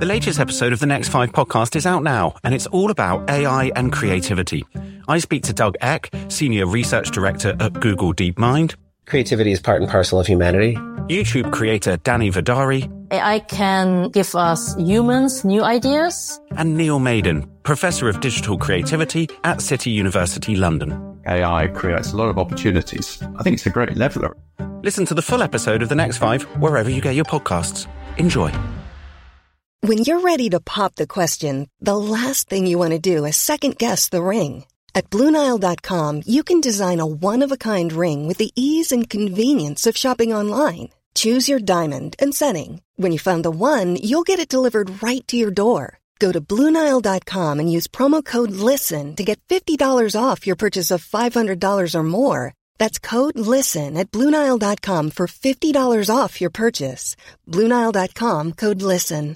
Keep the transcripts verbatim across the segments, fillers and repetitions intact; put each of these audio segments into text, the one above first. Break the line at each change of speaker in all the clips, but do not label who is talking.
The latest episode of the Next Five podcast is out now, and it's all about A I and creativity. I speak to Doug Eck, Senior Research Director at Google DeepMind.
Creativity is part and parcel of humanity.
YouTube creator Danny Vidari.
A I can give us humans new ideas.
And Neil Maiden, Professor of Digital Creativity at City University London.
A I creates a lot of opportunities. I think it's a great leveller.
Listen to the full episode of The Next Five wherever you get your podcasts. Enjoy.
When you're ready to pop the question, the last thing you want to do is second-guess the ring. At Blue Nile dot com, you can design a one-of-a-kind ring with the ease and convenience of shopping online. Choose your diamond and setting. When you find the one, you'll get it delivered right to your door. Go to Blue Nile dot com and use promo code LISTEN to get fifty dollars off your purchase of five hundred dollars or more. That's code LISTEN at Blue Nile dot com for fifty dollars off your purchase. Blue Nile dot com, code LISTEN.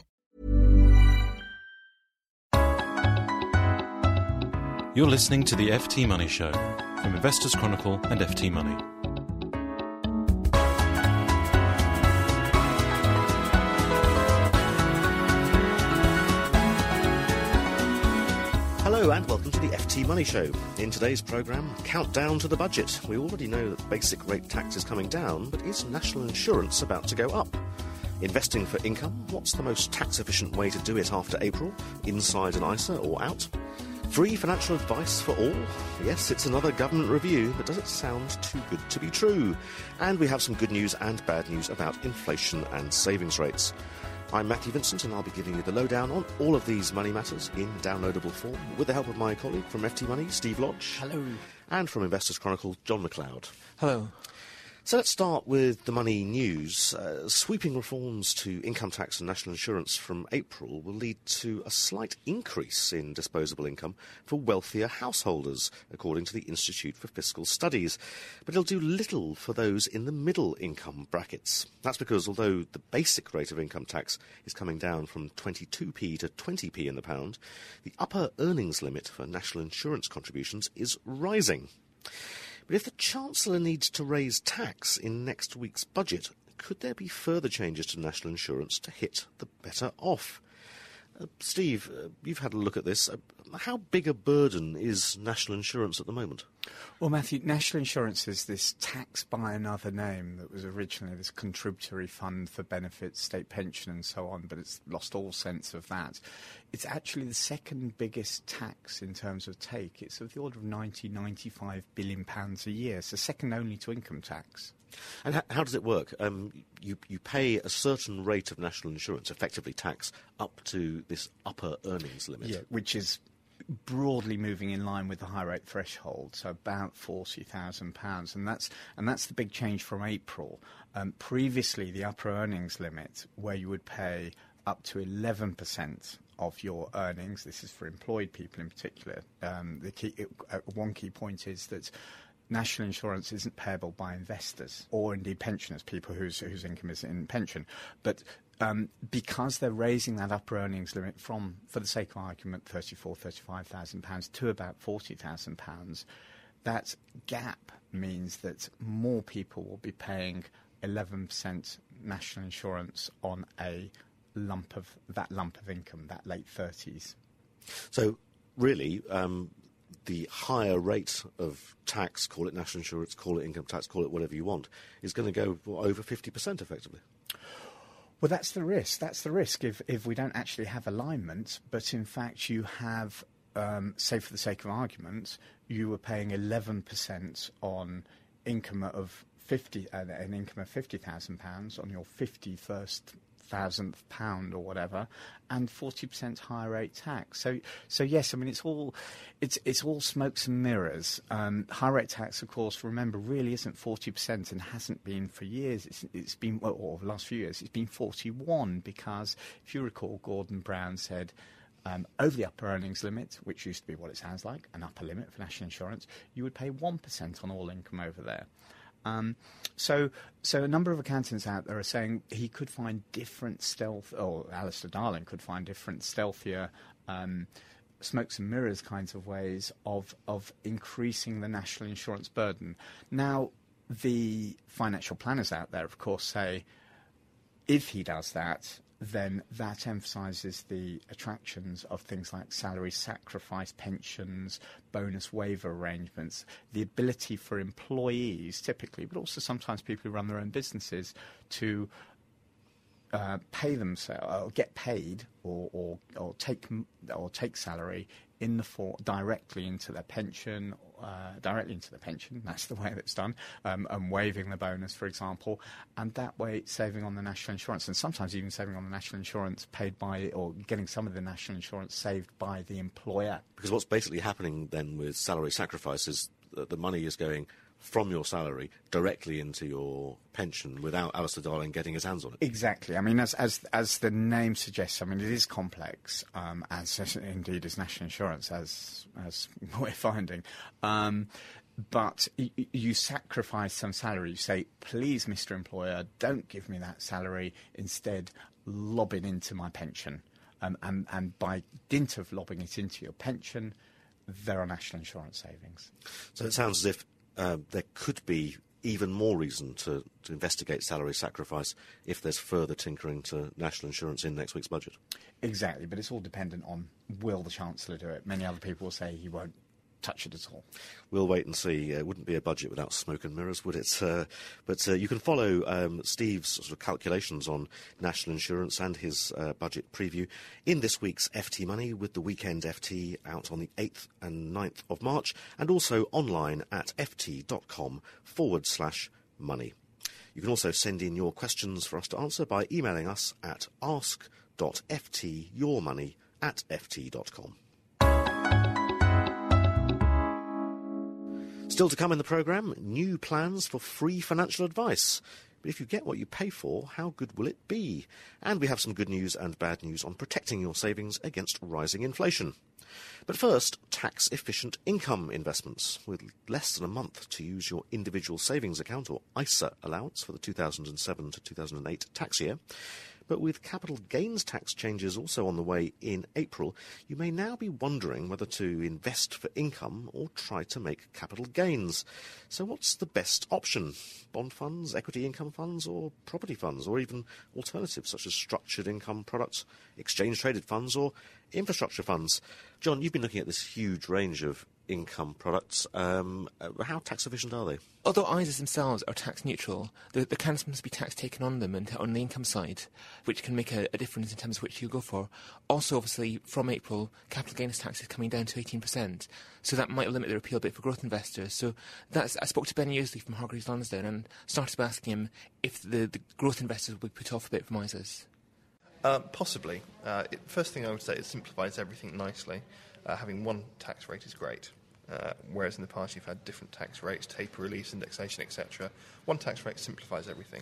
You're listening to the F T Money Show from Investors Chronicle and F T Money.
Hello and welcome to the F T Money Show. In today's programme, countdown to the budget. We already know that basic rate tax is coming down, but is national insurance about to go up? Investing for income, what's the most tax-efficient way to do it after April? Inside an I S A or out? Free financial advice for all? Yes, it's another government review, but does it sound too good to be true? And we have some good news and bad news about inflation and savings rates. I'm Matthew Vincent, and I'll be giving you the lowdown on all of these money matters in downloadable form, with the help of my colleague from F T Money, Steve Lodge.
Hello.
And from Investors Chronicle, John McLeod.
Hello.
So let's start with the money news. Uh, sweeping reforms to income tax and national insurance from April will lead to a slight increase in disposable income for wealthier householders, according to the Institute for Fiscal Studies. But it'll do little for those in the middle income brackets. That's because although the basic rate of income tax is coming down from twenty-two p to twenty p in the pound, the upper earnings limit for national insurance contributions is rising. But if the Chancellor needs to raise tax in next week's budget, could there be further changes to national insurance to hit the better off? Uh, Steve, uh, you've had a look at this. Uh, how big a burden is national insurance at the moment?
Well, Matthew, national insurance is this tax by another name that was originally this contributory fund for benefits, state pension and so on, but it's lost all sense of that. It's actually the second biggest tax in terms of take. It's of the order of ninety, ninety-five billion pounds a year, so second only to income tax.
And how, how does it work? Um, you, you pay a certain rate of national insurance, effectively tax, up to this upper earnings limit.
Yeah, which is broadly moving in line with the high rate threshold, so about forty thousand pounds, and that's and that's the big change from April. Um, previously, the upper earnings limit, where you would pay up to eleven percent of your earnings, this is for employed people in particular. Um, the key, uh, one key point is that national insurance isn't payable by investors or indeed pensioners, people whose whose income is in pension, but Um, because they're raising that upper earnings limit from, for the sake of argument, thirty-four thousand, thirty-five thousand pounds to about forty thousand pounds, that gap means that more people will be paying eleven percent national insurance on a lump of that lump of income, that late thirties.
So, really, um, the higher rate of tax, call it national insurance, call it income tax, call it whatever you want, is going to go well, over fifty percent effectively.
Well, that's the risk. That's the risk if, if we don't actually have alignment, but in fact you have, um, say for the sake of argument, you were paying eleven percent on income of fifty, uh, an income of fifty thousand pounds on your fifty-first thousandth pound or whatever, and forty percent higher rate tax. So, so yes, I mean it's all, it's it's all smokes and mirrors. Um, high rate tax, of course, remember, really isn't forty percent and hasn't been for years. It's it's been well, or the last few years, it's been forty-one because if you recall, Gordon Brown said. Um, over the upper earnings limit, which used to be what it sounds like, an upper limit for national insurance, you would pay one percent on all income over there. Um, so, so a number of accountants out there are saying he could find different stealth, or Alistair Darling could find different stealthier um, smokes and mirrors kinds of ways of of increasing the national insurance burden. Now, the financial planners out there, of course, say if he does that, then that emphasises the attractions of things like salary sacrifice, pensions, bonus waiver arrangements, the ability for employees typically, but also sometimes people who run their own businesses, to uh, pay themselves, or get paid, or, or, or take or take salary in the for directly into their pension, uh, directly into the pension. That's the way that's done, um, and waiving the bonus, for example, and that way saving on the national insurance, and sometimes even saving on the national insurance paid by, or getting some of the national insurance saved by the employer.
Because what's basically happening then with salary sacrifice is that the money is going from your salary directly into your pension without Alistair Darling getting his hands on it.
Exactly. I mean, as as as the name suggests, I mean, it is complex, um, as, as indeed is national insurance, as as we're finding. Um, but y- you sacrifice some salary. You say, please, Mister Employer, don't give me that salary. Instead, lob it into my pension. Um, and, and by dint of lobbing it into your pension, there are national insurance savings.
So it sounds as if Uh, there could be even more reason to, to investigate salary sacrifice if there's further tinkering to national insurance in next week's budget.
Exactly, but it's all dependent on will the Chancellor do it. Many other people will say he won't touch it at all.
We'll wait and see. Uh, it wouldn't be a budget without smoke and mirrors, would it? Uh, but uh, you can follow um, Steve's sort of calculations on national insurance and his uh, budget preview in this week's F T Money, with the weekend F T out on the eighth and ninth of March, and also online at ft.com forward slash money. You can also send in your questions for us to answer by emailing us at ask.ftyourmoney at ft.com. Still to come in the programme, new plans for free financial advice. But if you get what you pay for, how good will it be? And we have some good news and bad news on protecting your savings against rising inflation. But first, tax-efficient income investments. With less than a month to use your individual savings account, or I S A allowance, for the two thousand seven to two thousand eight tax year. But with capital gains tax changes also on the way in April, you may now be wondering whether to invest for income or try to make capital gains. So what's the best option? Bond funds, equity income funds, or property funds, or even alternatives such as structured income products, exchange-traded funds, or infrastructure funds? John, you've been looking at this huge range of income products. Um, how tax-efficient are they?
Although I S As themselves are tax neutral, there, there can sometimes be tax taken on them and on the income side, which can make a, a difference in terms of which you go for. Also, obviously, from April, capital gains tax is coming down to eighteen percent, so that might limit their appeal a bit for growth investors. So that's, I spoke to Ben Yearsley from Hargreaves Lansdowne and started by asking him if the, the growth investors will be put off a bit from I S As.
Uh, possibly. Uh, it, first thing I would say, it simplifies everything nicely. Uh, having one tax rate is great. Uh, whereas in the past you've had different tax rates, taper reliefs, indexation, et cetera. One tax rate simplifies everything.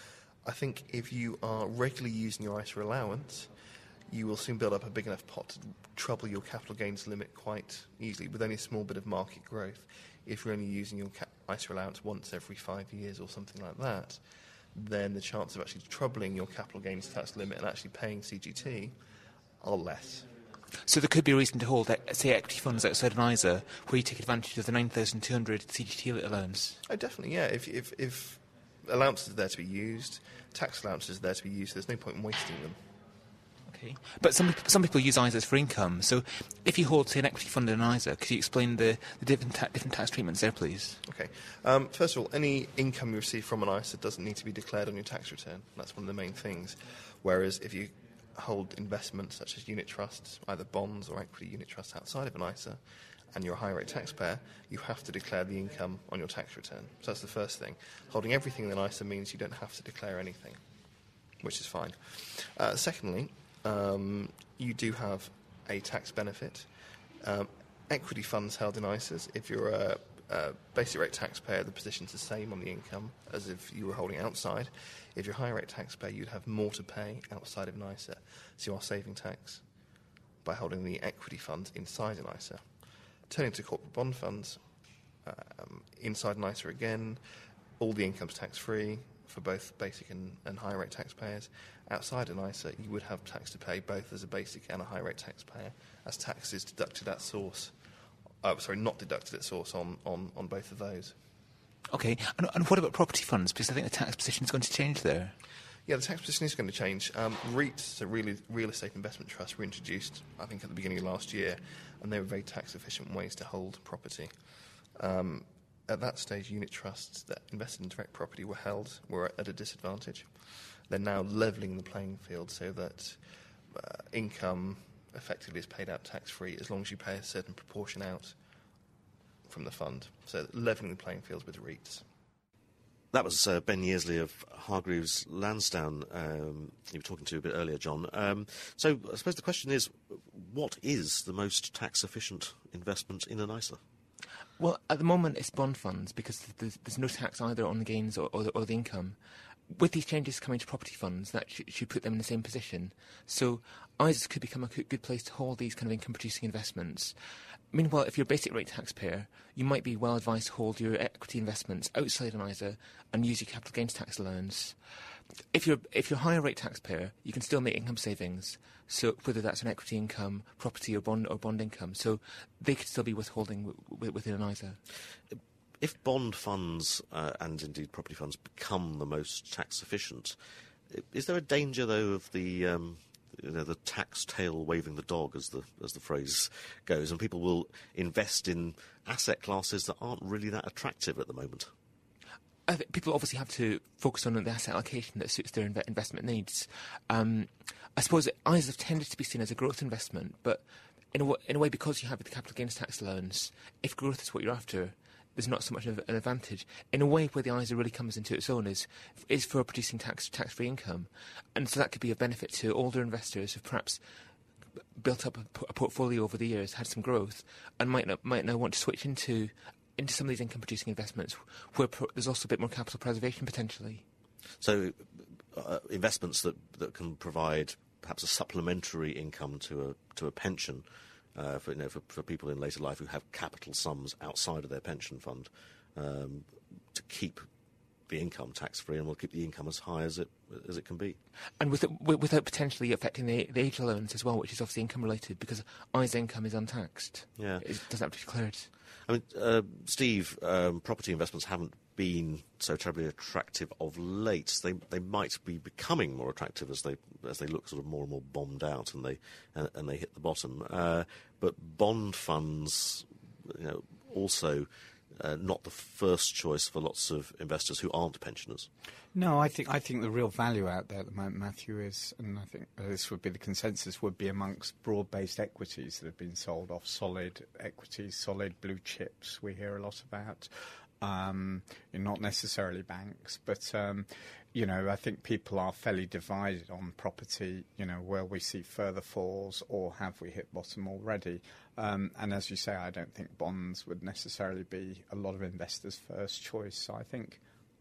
I think if you are regularly using your I S A allowance, you will soon build up a big enough pot to trouble your capital gains limit quite easily with only a small bit of market growth. If you're only using your ca- I S A allowance once every five years or something like that, then the chance of actually troubling your capital gains tax limit and actually paying C G T are less.
So there could be a reason to hold, say, equity funds outside an I S A where you take advantage of the nine thousand two hundred C G T allowance?
Oh, definitely, yeah. If, if, if allowances are there to be used, tax allowances are there to be used, there's no point in wasting them.
Okay. But some some people use I S As for income. So if you hold, say, an equity fund in an I S A, could you explain the, the different, ta- different tax treatments there, please?
Okay. Um, first of all, any income you receive from an I S A doesn't need to be declared on your tax return. That's one of the main things. Whereas if you hold investments such as unit trusts, either bonds or equity unit trusts outside of an I S A, and you're a high rate taxpayer, you have to declare the income on your tax return. So that's the first thing. Holding everything in an I S A means you don't have to declare anything, which is fine. Uh, secondly, um, you do have a tax benefit. Um, equity funds held in I S As, if you're a, a basic rate taxpayer, the position's the same on the income as if you were holding outside. If you're a high rate taxpayer, you'd have more to pay outside of an I S A. So you are saving tax by holding the equity funds inside an I S A. Turning to corporate bond funds, um, inside an I S A again, all the income's tax-free for both basic and, and high rate taxpayers. Outside an I S A, you would have tax to pay both as a basic and a high rate taxpayer, as tax is deducted at source. Uh, sorry, not deducted at source on, on, on both of those.
Okay, and, and what about property funds? Because I think the tax position is going to change there.
Yeah, the tax position is going to change. Um, REITs, so real, real estate investment trusts, were introduced, I think, at the beginning of last year, and they were very tax-efficient ways to hold property. Um, at that stage, unit trusts that invested in direct property were held, were at a disadvantage. They're now levelling the playing field so that uh, income effectively is paid out tax-free as long as you pay a certain proportion out from the fund. So levelling the playing field with REITs.
That was uh, Ben Yearsley of Hargreaves Lansdown um, you were talking to a bit earlier, John. Um, so I suppose the question is, what is the most tax-efficient investment in an I S A?
Well, at the moment it's bond funds because there's, there's no tax either on the gains or, or, the, or the income. With these changes coming to property funds, that sh- should put them in the same position. So I S As could become a good place to hold these kind of income-producing investments. Meanwhile, if you're a basic rate taxpayer, you might be well advised to hold your equity investments outside an I S A and use your capital gains tax allowance. If you're if you're a higher rate taxpayer, you can still make income savings. So whether that's an equity income, property or bond or bond income, so they could still be withholding w- w- within an I S A.
If bond funds uh, and indeed property funds become the most tax efficient, is there a danger though of the um, you know, the tax tail waving the dog, as the as the phrase goes, and people will invest in asset classes that aren't really that attractive at the moment?
I think people obviously have to focus on the asset allocation that suits their inve- investment needs. Um, I suppose I S As have tended to be seen as a growth investment, but in a, w- in a way, because you have the capital gains tax allowance, if growth is what you're after, there's not so much of an advantage. In a way, where the I S A really comes into its own is is for producing tax tax-free income, and so that could be of benefit to older investors who've perhaps built up a, a portfolio over the years, had some growth, and might not, might now want to switch into into some of these income-producing investments, where pro- there's also a bit more capital preservation potentially.
So, uh, investments that that can provide perhaps a supplementary income to a to a pension. Uh, for, you know, for, for people in later life who have capital sums outside of their pension fund, um, to keep the income tax-free, and will keep the income as high as it as it can be.
And with it, without potentially affecting the, the age allowance as well, which is obviously income-related, because I S A income is untaxed.
Yeah.
It doesn't have to be declared.
I mean, uh, Steve, um, property investments haven't been so terribly attractive of late. They they might be becoming more attractive as they as they look sort of more and more bombed out and they uh, and they hit the bottom. Uh, but bond funds, you know, also uh, not the first choice for lots of investors who aren't pensioners.
No, I think I think the real value out there at the moment, Matthew, is, and I think this would be the consensus, would be amongst broad-based equities that have been sold off, solid equities, solid blue chips. We hear a lot about. Um, not necessarily banks, but, um, you know, I think people are fairly divided on property, you know, will we see further falls or have we hit bottom already? Um, and as you say, I don't think bonds would necessarily be a lot of investors' first choice. So I think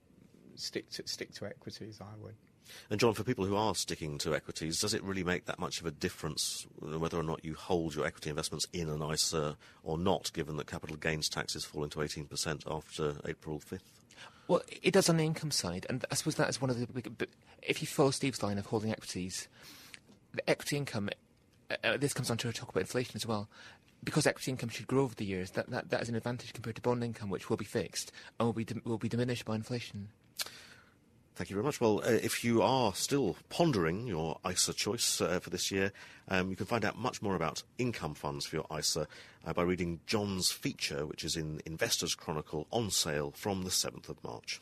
stick to, stick to equities, I would.
And John, for people who are sticking to equities, does it really make that much of a difference whether or not you hold your equity investments in an I S A or not, given that capital gains taxes fall into eighteen percent after April fifth?
Well, it does on the income side, and I suppose that is one of the big... But if you follow Steve's line of holding equities, the equity income, uh, this comes on to talk about inflation as well, because equity income should grow over the years, that, that, that is an advantage compared to bond income, which will be fixed and will be, di- will be diminished by inflation.
Thank you very much. Well, uh, if you are still pondering your I S A choice uh, for this year, um, you can find out much more about income funds for your I S A uh, by reading John's feature, which is in Investors Chronicle, on sale from the seventh of March.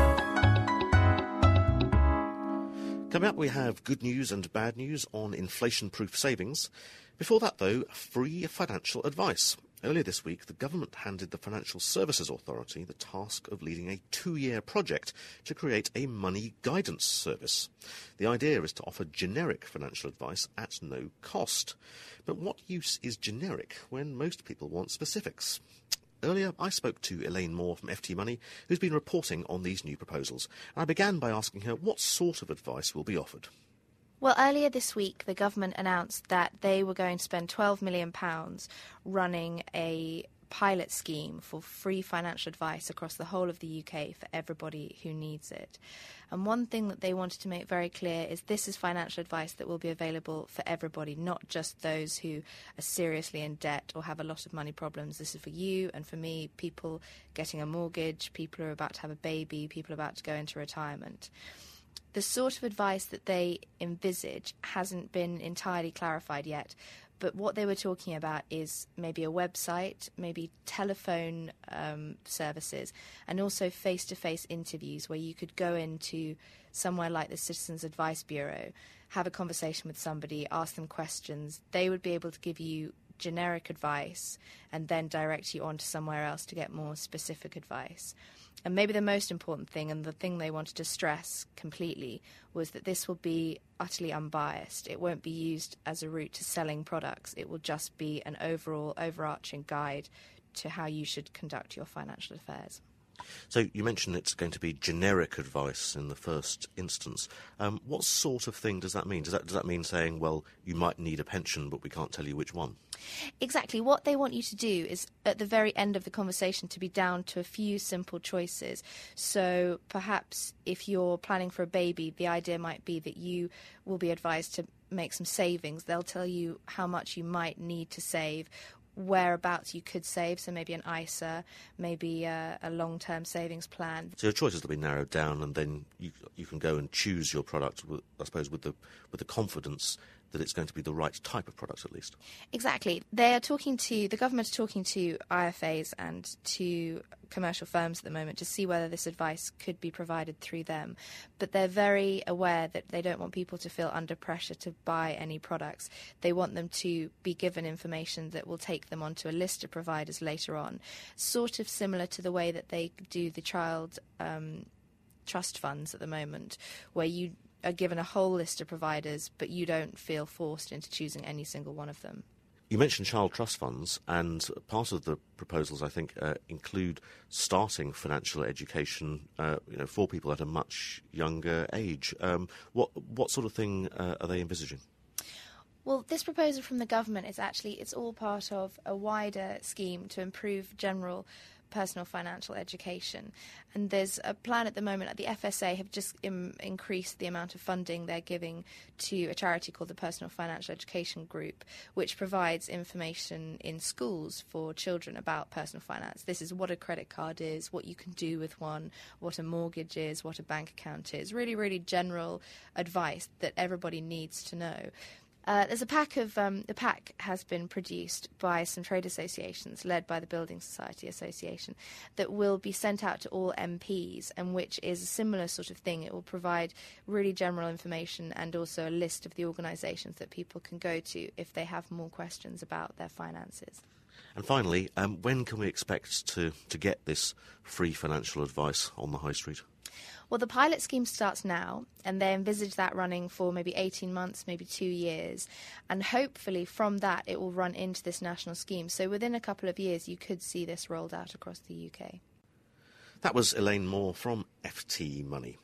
Coming up, we have good news and bad news on inflation-proof savings. Before that, though, free financial advice. Earlier this week, the government handed the Financial Services Authority the task of leading a two-year project to create a money guidance service. The idea is to offer generic financial advice at no cost. But what use is generic when most people want specifics? Earlier, I spoke to Elaine Moore from F T Money, who's been reporting on these new proposals. And I began by asking her what sort of advice will be offered.
Well, earlier this week, the government announced that they were going to spend twelve million pounds running a pilot scheme for free financial advice across the whole of the U K for everybody who needs it. And one thing that they wanted to make very clear is this is financial advice that will be available for everybody, not just those who are seriously in debt or have a lot of money problems. This is for you and for me, people getting a mortgage, people who are about to have a baby, people about to go into retirement. the sort of advice that they envisage hasn't been entirely clarified yet. But what they were talking about is maybe a website, maybe telephone um, services, and also face-to-face interviews where you could go into somewhere like the Citizens Advice Bureau, have a conversation with somebody, ask them questions. They would be able to give you generic advice and then direct you on to somewhere else to get more specific advice. And maybe the most important thing, and the thing they wanted to stress completely, was that this will be utterly unbiased. It won't be used as a route to selling products. It will just be an overall, overarching guide to how you should conduct your financial affairs.
So you mentioned it's going to be generic advice in the first instance. Um, what sort of thing does that mean? Does that, does that mean saying, well, you might need a pension, but we can't tell you which one?
Exactly. What they want you to do is, at the very end of the conversation, to be down to a few simple choices. So perhaps if you're planning for a baby, the idea might be that you will be advised to make some savings. They'll tell you how much you might need to save, whereabouts you could save, so maybe an I S A, maybe a, a long-term savings plan.
So your choices will be narrowed down, and then you you can go and choose your product, with, I suppose, with the with the confidence that it's going to be the right type of product, at least.
Exactly. They are talking to, the government are talking to I F As and to commercial firms at the moment to see whether this advice could be provided through them. But they're very aware that they don't want people to feel under pressure to buy any products. They want them to be given information that will take them onto a list of providers later on, sort of similar to the way that they do the child um, trust funds at the moment, where you are given a whole list of providers, but you don't feel forced into choosing any single one of them.
You mentioned child trust funds, and part of the proposals, I think, uh, include starting financial education uh, you know, for people at a much younger age. Um, what what sort of thing uh, are they envisaging?
Well, this proposal from the government is actually, it's all part of a wider scheme to improve general personal financial education. And there's a plan at the moment. The F S A have just im- increased the amount of funding they're giving to a charity called the Personal Financial Education Group, which provides information in schools for children about personal finance. This is what a credit card is, what you can do with one, what a mortgage is, what a bank account is. Really, really general advice that everybody needs to know. Uh, there's a pack of um, the pack has been produced by some trade associations led by the Building Society Association that will be sent out to all M Ps, and which is a similar sort of thing. It will provide really general information and also a list of the organisations that people can go to if they have more questions about their finances.
And finally, um, when can we expect to, to get this free financial advice on the high street?
Well, the pilot scheme starts now, and they envisage that running for maybe eighteen months, maybe two years. And hopefully from that it will run into this national scheme. So within a couple of years you could see this rolled out across the U K.
That was Elaine Moore from F T Money.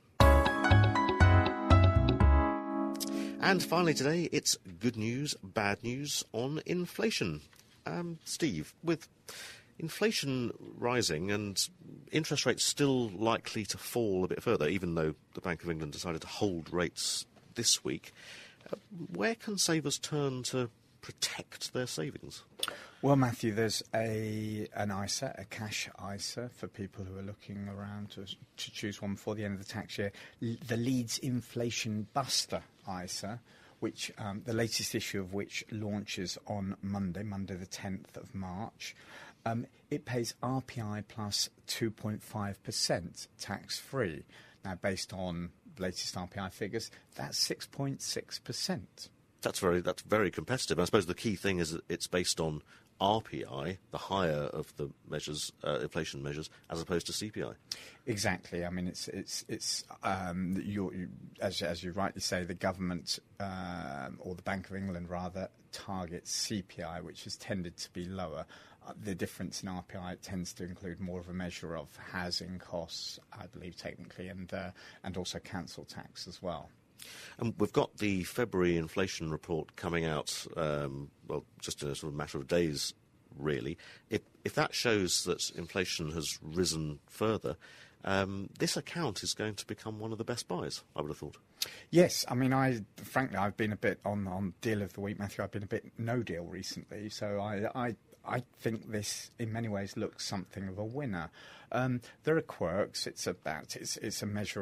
And finally today, it's good news, bad news on inflation. Um, Steve, with inflation rising and interest rates still likely to fall a bit further, even though the Bank of England decided to hold rates this week, uh, where can savers turn to protect their savings?
Well, Matthew, there's a an I S A, a cash I S A, for people who are looking around to, to choose one before the end of the tax year. L- the Leeds Inflation Buster I S A, which um, the latest issue of which launches on Monday, Monday the tenth of March. Um, it pays R P I plus two point five percent tax-free. Now, based on latest R P I figures, that's six point six percent.
That's very that's very competitive. I suppose the key thing is that it's based on R P I, the higher of the measures, uh, inflation measures, as opposed to C P I.
Exactly. I mean, it's it's it's um, you're, you, as as you rightly say, the government um, or the Bank of England rather targets C P I, which has tended to be lower. Uh, the difference in R P I tends to include more of a measure of housing costs, I believe, technically, and uh, and also council tax as well.
And we've got the February inflation report coming out, um, well, just in a sort of matter of days, really. If, if that shows that inflation has risen further, um, this account is going to become one of the best buys, I would have thought.
Yes, I mean, I frankly, I've been a bit on, on deal of the week, Matthew. I've been a bit no deal recently, so I, I, I think this, in many ways, looks something of a winner. Um, there are quirks. It's about it's it's a measure of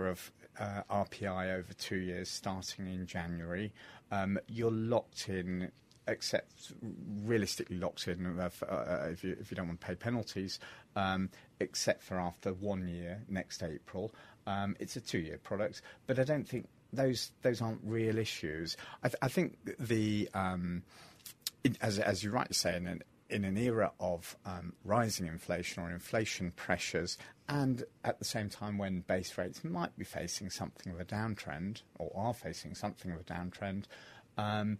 uh, R P I over two years starting in January. Um, you're locked in, except realistically locked in uh, for, uh, if, you, if you don't want to pay penalties, um, except for after one year, next April. Um, it's a two-year product, but I don't think those those aren't real issues. I, th- I think the, um, it, as, as you rightly say, in an, in an era of um, rising inflation or inflation pressures, and at the same time when base rates might be facing something of a downtrend, or are facing something of a downtrend, um,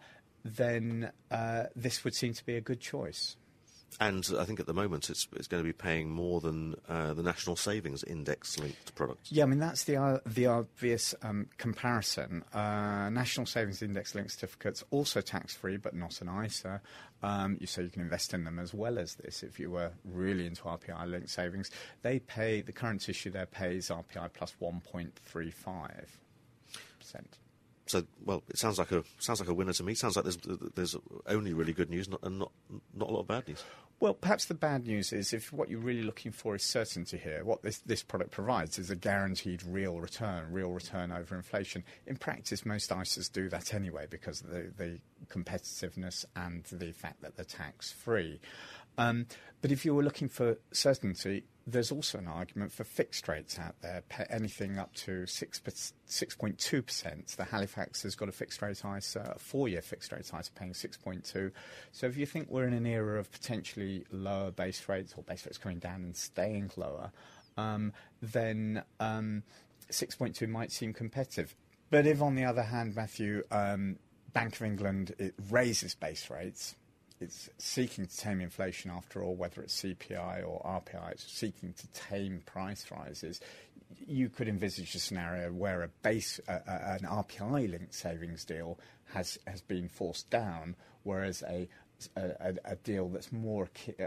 then uh, this would seem to be a good choice.
And I think at the moment it's it's going to be paying more than uh, the National Savings Index-linked products.
Yeah, I mean, that's the uh, the obvious um, comparison. Uh, National Savings Index-linked certificates, also tax-free, but not an I S A. Um, you, so you can invest in them as well as this if you were really into R P I-linked savings. They pay, the current issue there pays R P I plus one point three five percent.
So, well, it sounds like a sounds like a winner to me. Sounds like there's there's only really good news not, and not not a lot of bad news.
Well, perhaps the bad news is if what you're really looking for is certainty here, what this, this product provides is a guaranteed real return, real return over inflation. In practice, most I S As do that anyway because of the, the competitiveness and the fact that they're tax-free. Um, but if you were looking for certainty, there's also an argument for fixed rates out there, anything up to six point two percent. The Halifax has got a fixed rate I S A, a four-year fixed rate I S A paying six point two. So if you think we're in an era of potentially lower base rates or base rates coming down and staying lower, um, then um, six point two might seem competitive. But if, on the other hand, Matthew, um, Bank of England it raises base rates, it's seeking to tame inflation after all, whether it's C P I or R P I, it's seeking to tame price rises. You could envisage a scenario where a base, uh, uh, an R P I-linked savings deal has, has been forced down, whereas a, a, a deal that's more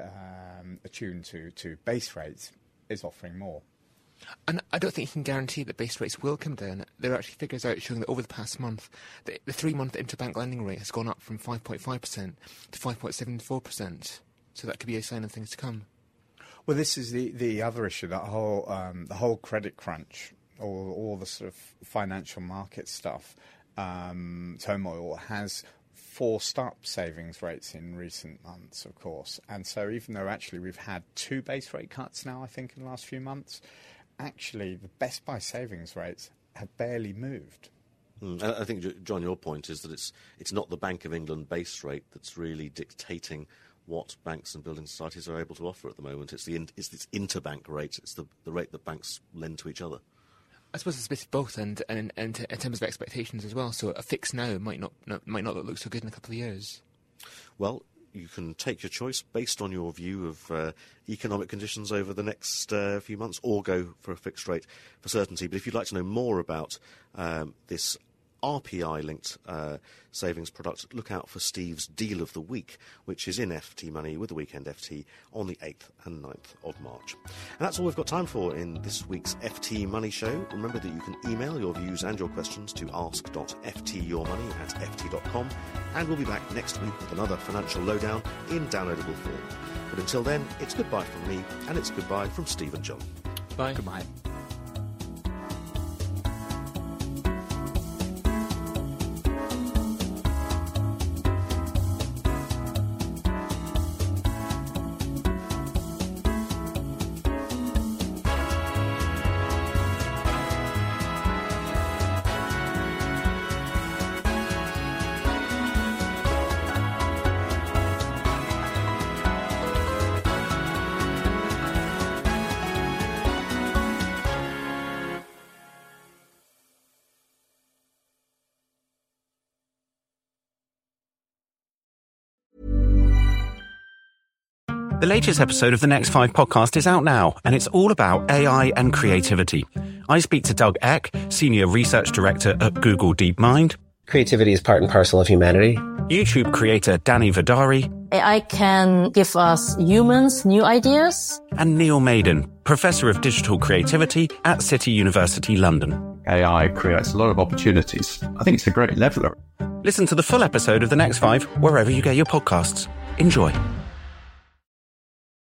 um, attuned to, to base rates is offering more.
And I don't think you can guarantee that base rates will come down. There are actually figures out showing that over the past month, the, the three-month interbank lending rate has gone up from five point five percent to five point seven four percent. So that could be a sign of things to come.
Well, this is the, the other issue, that whole um, the whole credit crunch, or all the sort of financial market stuff, um, turmoil has forced up savings rates in recent months, of course. And so even though actually we've had two base rate cuts now, I think, in the last few months, actually the best buy savings rates have barely moved.
Mm. I think, John, your point is that it's it's not the Bank of England base rate that's really dictating what banks and building societies are able to offer at the moment. It's the it's this interbank rate. It's the, the rate that banks lend to each other.
I suppose it's a bit of both, and, and, and in terms of expectations as well. So a fix now might not, not might not look so good in a couple of years.
Well, you can take your choice based on your view of uh, economic conditions over the next uh, few months, or go for a fixed rate for certainty. But if you'd like to know more about um, this R P I-linked uh, savings product, look out for Steve's Deal of the Week, which is in F T Money with the Weekend F T on the eighth and ninth of March. And that's all we've got time for in this week's F T Money Show. Remember that you can email your views and your questions to ask dot f t your money at f t dot com, and we'll be back next week with another financial lowdown in downloadable form. But until then, it's goodbye from me, and it's goodbye from Steve and John.
Bye.
Goodbye.
The latest episode of the Next Five podcast is out now, and it's all about A I and creativity. I speak to Doug Eck, Senior Research Director at Google DeepMind.
Creativity is part and parcel of humanity.
YouTube creator Danny Vidari.
A I can give us humans new ideas.
And Neil Maiden, Professor of Digital Creativity at City University London.
A I creates a lot of opportunities. I think it's a great leveller.
Listen to the full episode of The Next Five wherever you get your podcasts. Enjoy.